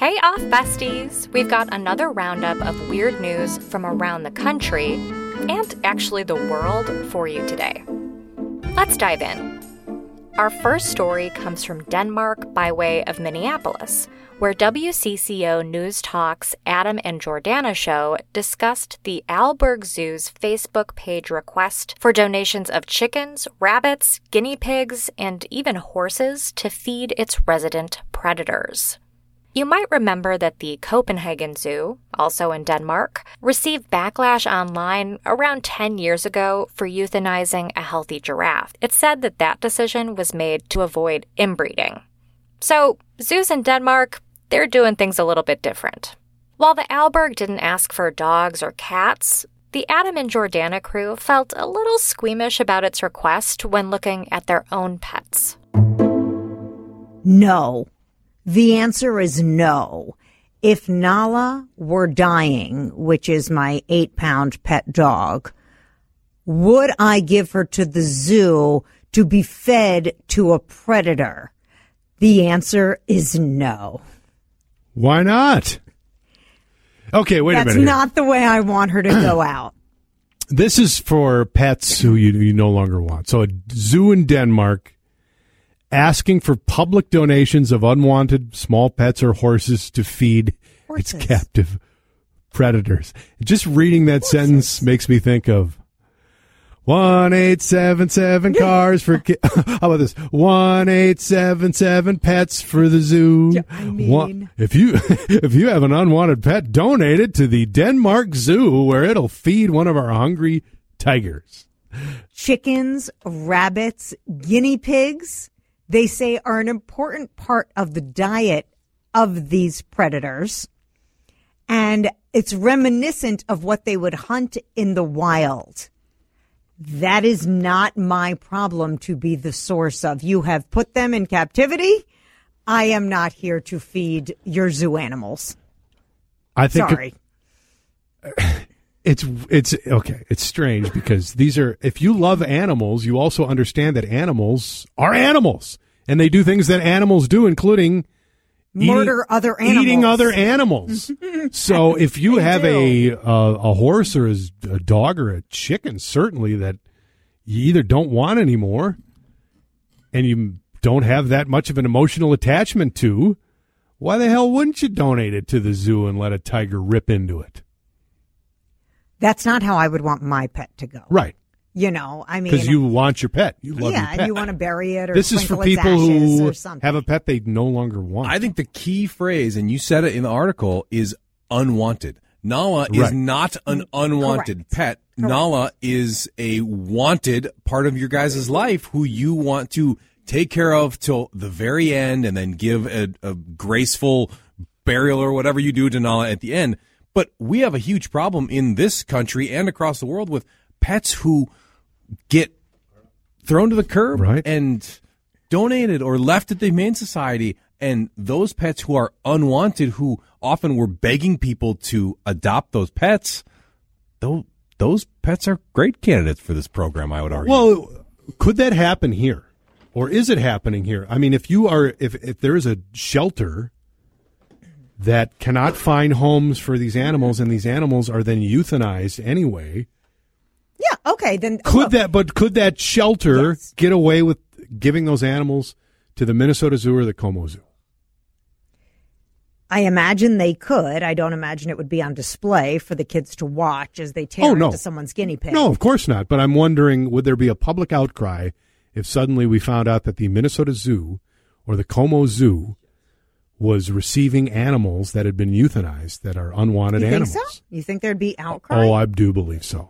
Hey off, besties! We've got another roundup of weird news from around the country, and actually the world, for you today. Let's dive in. Our first story comes from Denmark by way of Minneapolis, where WCCO News Talk's Adam and Jordana show discussed the Aalborg Zoo's Facebook page request for donations of chickens, rabbits, guinea pigs, and even horses to feed its resident predators. You might remember that the Copenhagen Zoo, also in Denmark, received backlash online around 10 years ago for euthanizing a healthy giraffe. It said that that decision was made to avoid inbreeding. So, zoos in Denmark, they're doing things a little bit different. While the Aalborg didn't ask for dogs or cats, the Adam and Jordana crew felt a little squeamish about its request when looking at their own pets. No. The answer is no. If Nala were dying, which is my 8-pound pet dog, would I give her to the zoo to be fed to a predator? The answer is no. Why not? Okay, wait a minute. That's not the way I want her to go out. This is for pets who you no longer want. So a zoo in Denmark asking for public donations of unwanted small pets or horses to feed its captive predators. Just reading that sentence makes me think of 1877 cars for how about this? 1877 pets for the zoo. Yeah, I mean, if you have an unwanted pet, donate it to the Denmark Zoo where it'll feed one of our hungry tigers. Chickens, rabbits, guinea pigs, they say are an important part of the diet of these predators. And it's reminiscent of what they would hunt in the wild. That is not my problem to be the source of. You have put them in captivity. I am not here to feed your zoo animals. I think Sorry. It's okay. It's strange because these are, if you love animals, you also understand that animals are animals and they do things that animals do, including murder other animals. Eating other animals. So if you have a horse or a dog or a chicken, certainly that you either don't want anymore and you don't have that much of an emotional attachment to, why the hell wouldn't you donate it to the zoo and let a tiger rip into it? That's not how I would want my pet to go. Right. You know, I mean, because you want your pet. You love your pet. and you want to bury it or this is for sprinkle its people ashes who or something. have a pet they no longer want. I think the key phrase, and you said it in the article, is unwanted. Nala is not an unwanted pet. Correct. Nala is a wanted part of your guys' life who you want to take care of till the very end and then give a graceful burial or whatever you do to Nala at the end. But we have a huge problem in this country and across the world with pets who get thrown to the curb and donated or left at the Humane Society. And those pets who are unwanted, who often were begging people to adopt those pets, those pets are great candidates for this program, I would argue. Well, could that happen here? Or is it happening here? I mean, if there is a shelter that cannot find homes for these animals and these animals are then euthanized anyway. Yeah, okay, then could that shelter get away with giving those animals to the Minnesota Zoo or the Como Zoo? I imagine they could. I don't imagine it would be on display for the kids to watch as they tear into someone's guinea pig. No, of course not. But I'm wondering, would there be a public outcry if suddenly we found out that the Minnesota Zoo or the Como Zoo was receiving animals that had been euthanized that are unwanted animals? You think so? You think there'd be outcry? Oh, I do believe so.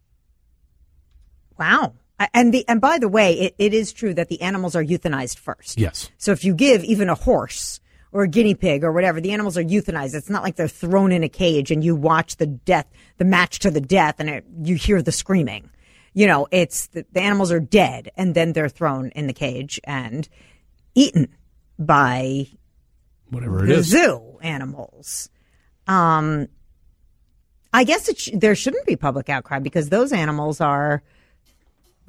Wow. And by the way, it is true that the animals are euthanized first. Yes. So if you give even a horse or a guinea pig or whatever, the animals are euthanized. It's not like they're thrown in a cage and you watch the match to the death and you hear the screaming. You know, it's the animals are dead and then they're thrown in the cage and eaten by whatever it the is. Zoo animals. I guess there shouldn't be public outcry because those animals are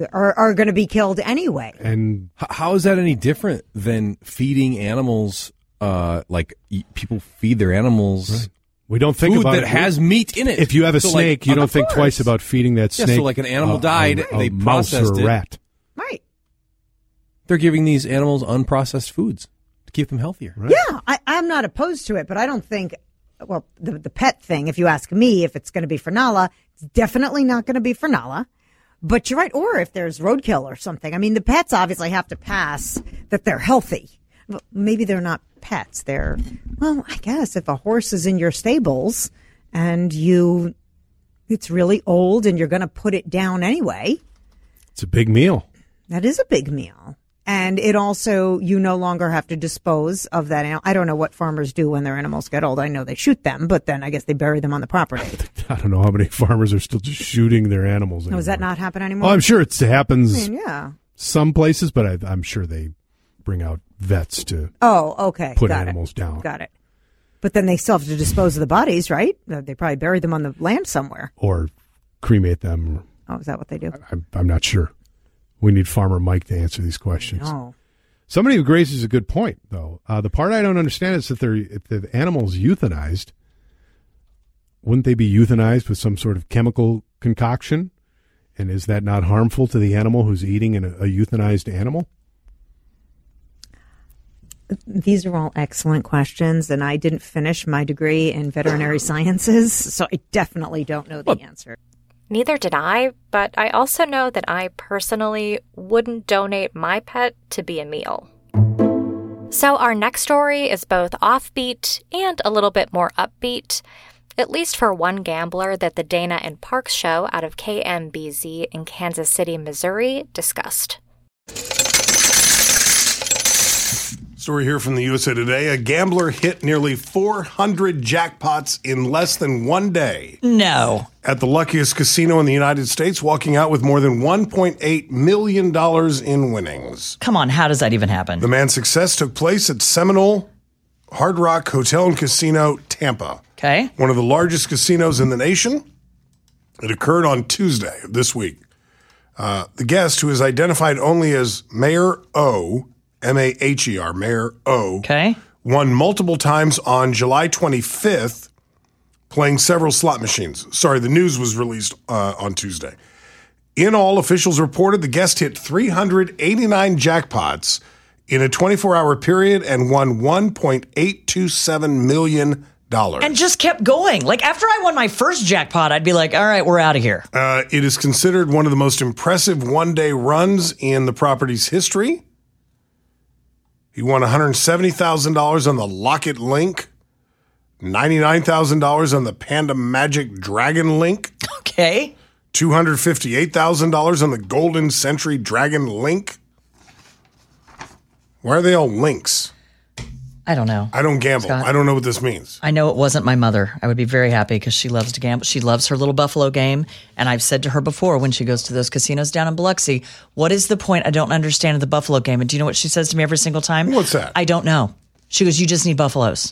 going to be killed anyway. And how is that any different than feeding animals people feed their animals. Right. We don't think food about that it. has meat in it. If you have a snake, you don't think twice about feeding that snake. So like an animal died, they mouse processed or a rat. Right. They're giving these animals unprocessed foods to keep them healthier. Right? Yeah, I'm not opposed to it, but I don't think, well, the pet thing, if you ask me if it's going to be for Nala, it's definitely not going to be for Nala. But you're right. Or if there's roadkill or something. I mean, the pets obviously have to pass that they're healthy. Maybe they're not pets. They're, well, I guess if a horse is in your stables and it's really old and you're going to put it down anyway. It's a big meal. That is a big meal. And it also, you no longer have to dispose of that animal. I don't know what farmers do when their animals get old. I know they shoot them, but then I guess they bury them on the property. I don't know how many farmers are still just shooting their animals anymore. Does that not happen anymore? Oh, I'm sure it happens yeah. some places, but I'm sure they bring out vets to put animals down. Got it. But then they still have to dispose of the bodies, right? They probably bury them on the land somewhere. Or cremate them. Oh, is that what they do? I'm not sure. We need Farmer Mike to answer these questions. No. Somebody who raises a good point, though. The part I don't understand is if the animal's euthanized, wouldn't they be euthanized with some sort of chemical concoction? And is that not harmful to the animal who's eating a euthanized animal? These are all excellent questions, and I didn't finish my degree in veterinary sciences, so I definitely don't know the answer. Neither did I, but I also know that I personally wouldn't donate my pet to be a meal. So our next story is both offbeat and a little bit more upbeat, at least for one gambler that the Dana and Parks show out of KMBZ in Kansas City, Missouri discussed. Story here from the USA Today. A gambler hit nearly 400 jackpots in less than 1 day. No. At the luckiest casino in the United States, walking out with more than $1.8 million in winnings. Come on, how does that even happen? The man's success took place at Seminole Hard Rock Hotel and Casino, Tampa. Okay. One of the largest casinos in the nation. It occurred on Tuesday of this week. The guest, who is identified only as Mayor O, M-A-H-E-R, Mayor O, won multiple times on July 25th, playing several slot machines. Sorry, the news was released on Tuesday. In all, officials reported the guest hit 389 jackpots in a 24-hour period and won $1.827 million. And just kept going. Like, after I won my first jackpot, I'd be like, all right, we're out of here. It is considered one of the most impressive one-day runs in the property's history. He won $170,000 on the Locket Link, $99,000 on the Panda Magic Dragon Link. Okay. $258,000 on the Golden Century Dragon Link. Why are they all links? I don't know. I don't gamble. Scott, I don't know what this means. I know it wasn't my mother. I would be very happy because she loves to gamble. She loves her little Buffalo game. And I've said to her before when she goes to those casinos down in Biloxi, what is the point? I don't understand of the Buffalo game. And do you know what she says to me every single time? What's that? I don't know. She goes, you just need buffaloes.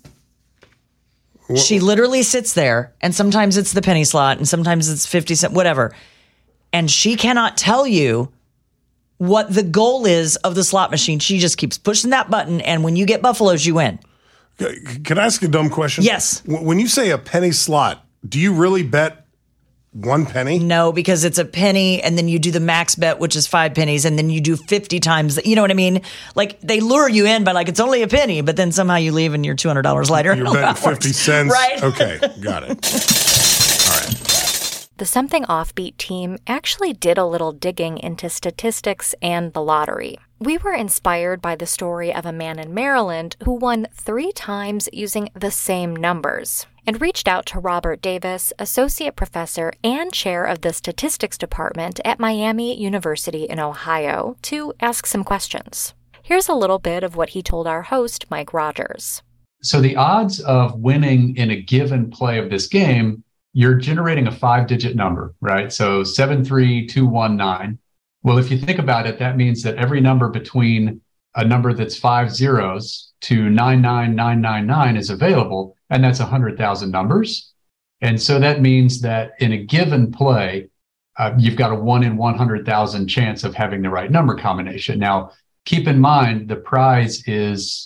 She literally sits there, and sometimes it's the penny slot, and sometimes it's 50 cents, whatever. And she cannot tell you what the goal is of the slot machine. She just keeps pushing that button, and when you get buffaloes, you win. Can I ask a dumb question? Yes. When you say a penny slot, do you really bet 1 penny? No, because it's a penny, and then you do the max bet, which is 5 pennies, and then you do 50 times. You know what I mean? Like, they lure you in by like, it's only a penny, but then somehow you leave and you're $200 lighter. You're betting 50 cents. Right. Okay, got it. All right. The Something Offbeat team actually did a little digging into statistics and the lottery. We were inspired by the story of a man in Maryland who won 3 times using the same numbers, and reached out to Robert Davis, associate professor and chair of the statistics department at Miami University in Ohio, to ask some questions. Here's a little bit of what he told our host, Mike Rogers. So the odds of winning in a given play of this game, you're generating a 5-digit number, right? So 73219. Well, if you think about it, that means that every number between a number that's 5 zeros to 99999 is available, and that's 100,000 numbers. And so that means that in a given play, you've got a 1 in 100,000 chance of having the right number combination. Now, keep in mind, the prize is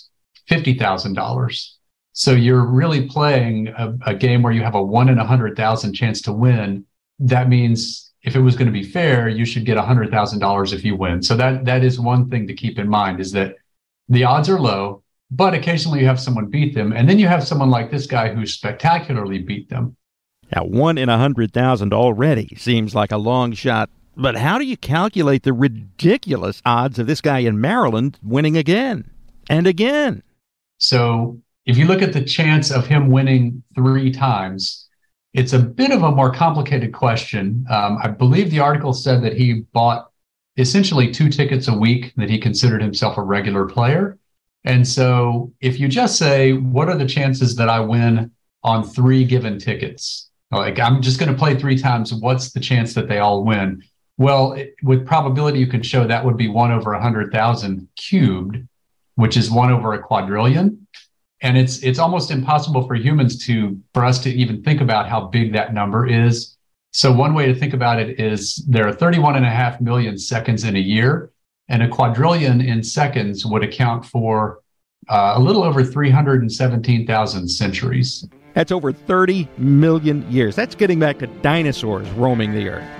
$50,000. So you're really playing a game where you have a 1 in 100,000 chance to win. That means if it was going to be fair, you should get $100,000 if you win. So that is one thing to keep in mind, is that the odds are low, but occasionally you have someone beat them. And then you have someone like this guy who spectacularly beat them. Now, 1 in 100,000 already seems like a long shot. But how do you calculate the ridiculous odds of this guy in Maryland winning again and again? So if you look at the chance of him winning 3 times, it's a bit of a more complicated question. I believe the article said that he bought essentially 2 tickets a week, that he considered himself a regular player. And so if you just say, what are the chances that I win on 3 given tickets? Like, I'm just going to play 3 times. What's the chance that they all win? Well, with probability, you can show that would be 1 over 100,000 cubed, which is 1 over a quadrillion. And it's almost impossible for us to even think about how big that number is. So one way to think about it is there are 31.5 million seconds in a year, and a quadrillion in seconds would account for a little over 317,000 centuries. That's over 30 million years. That's getting back to dinosaurs roaming the earth.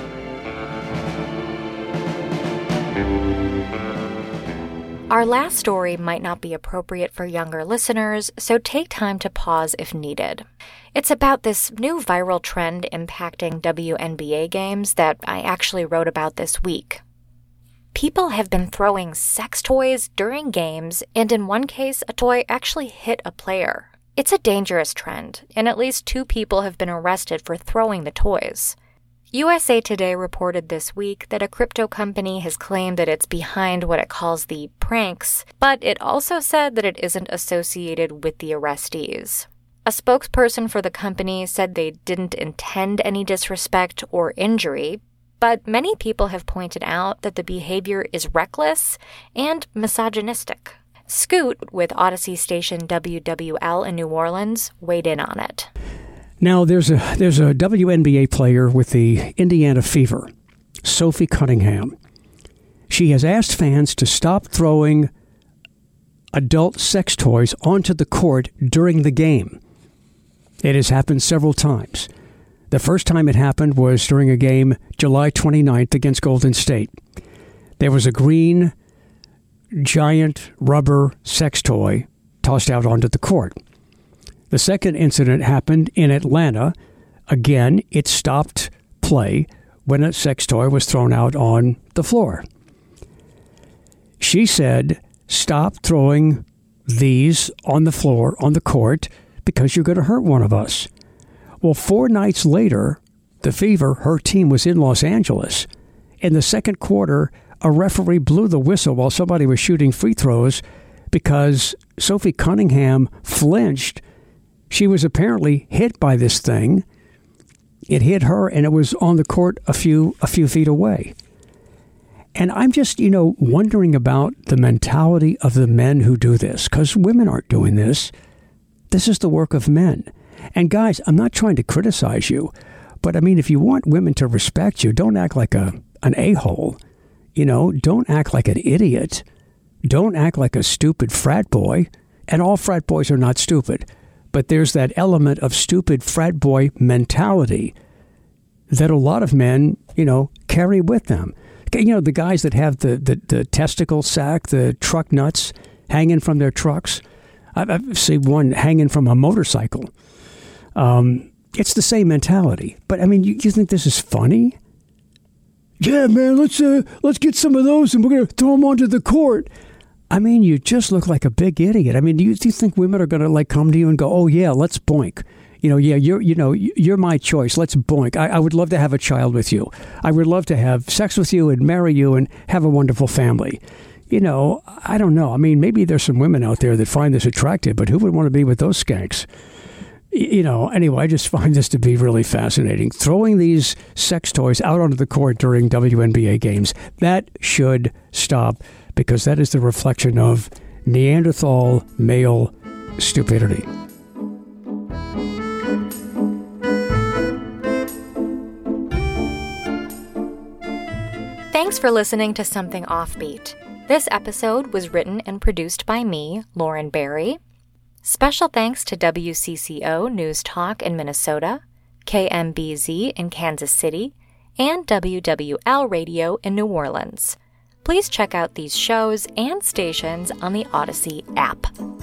Our last story might not be appropriate for younger listeners, so take time to pause if needed. It's about this new viral trend impacting WNBA games that I actually wrote about this week. People have been throwing sex toys during games, and in one case, a toy actually hit a player. It's a dangerous trend, and at least 2 people have been arrested for throwing the toys. USA Today reported this week that a crypto company has claimed that it's behind what it calls the pranks, but it also said that it isn't associated with the arrestees. A spokesperson for the company said they didn't intend any disrespect or injury, but many people have pointed out that the behavior is reckless and misogynistic. Scoot, with Odyssey station WWL in New Orleans, weighed in on it. Now, there's a WNBA player with the Indiana Fever, Sophie Cunningham. She has asked fans to stop throwing adult sex toys onto the court during the game. It has happened several times. The first time it happened was during a game July 29th against Golden State. There was a green, giant rubber sex toy tossed out onto the court. The second incident happened in Atlanta. Again, it stopped play when a sex toy was thrown out on the floor. She said, stop throwing these on the floor, on the court, because you're going to hurt one of us. Well, 4 nights later, the Fever, her team, was in Los Angeles. In the second quarter, a referee blew the whistle while somebody was shooting free throws because Sophie Cunningham flinched. She was apparently hit by this thing. It hit her, and it was on the court a few feet away. And I'm just, wondering about the mentality of the men who do this, because women aren't doing this. This is the work of men. And guys, I'm not trying to criticize you, but I mean, if you want women to respect you, don't act like an a-hole. Don't act like an idiot. Don't act like a stupid frat boy. And all frat boys are not stupid. But there's that element of stupid frat boy mentality that a lot of men, carry with them. The guys that have the testicle sack, the truck nuts hanging from their trucks. I've seen one hanging from a motorcycle. It's the same mentality. But, I mean, you think this is funny? Yeah, man, let's get some of those and we're going to throw them onto the court. I mean, you just look like a big idiot. I mean, do you think women are going to come to you and go, "Oh yeah, let's boink"? You're my choice. Let's boink. I would love to have a child with you. I would love to have sex with you and marry you and have a wonderful family. I don't know. I mean, maybe there's some women out there that find this attractive, but who would want to be with those skanks? Anyway, I just find this to be really fascinating. Throwing these sex toys out onto the court during WNBA games, that should stop, because that is the reflection of Neanderthal male stupidity. Thanks for listening to Something Offbeat. This episode was written and produced by me, Lauren Barry. Special thanks to WCCO News Talk in Minnesota, KMBZ in Kansas City, and WWL Radio in New Orleans. Please check out these shows and stations on the Odyssey app.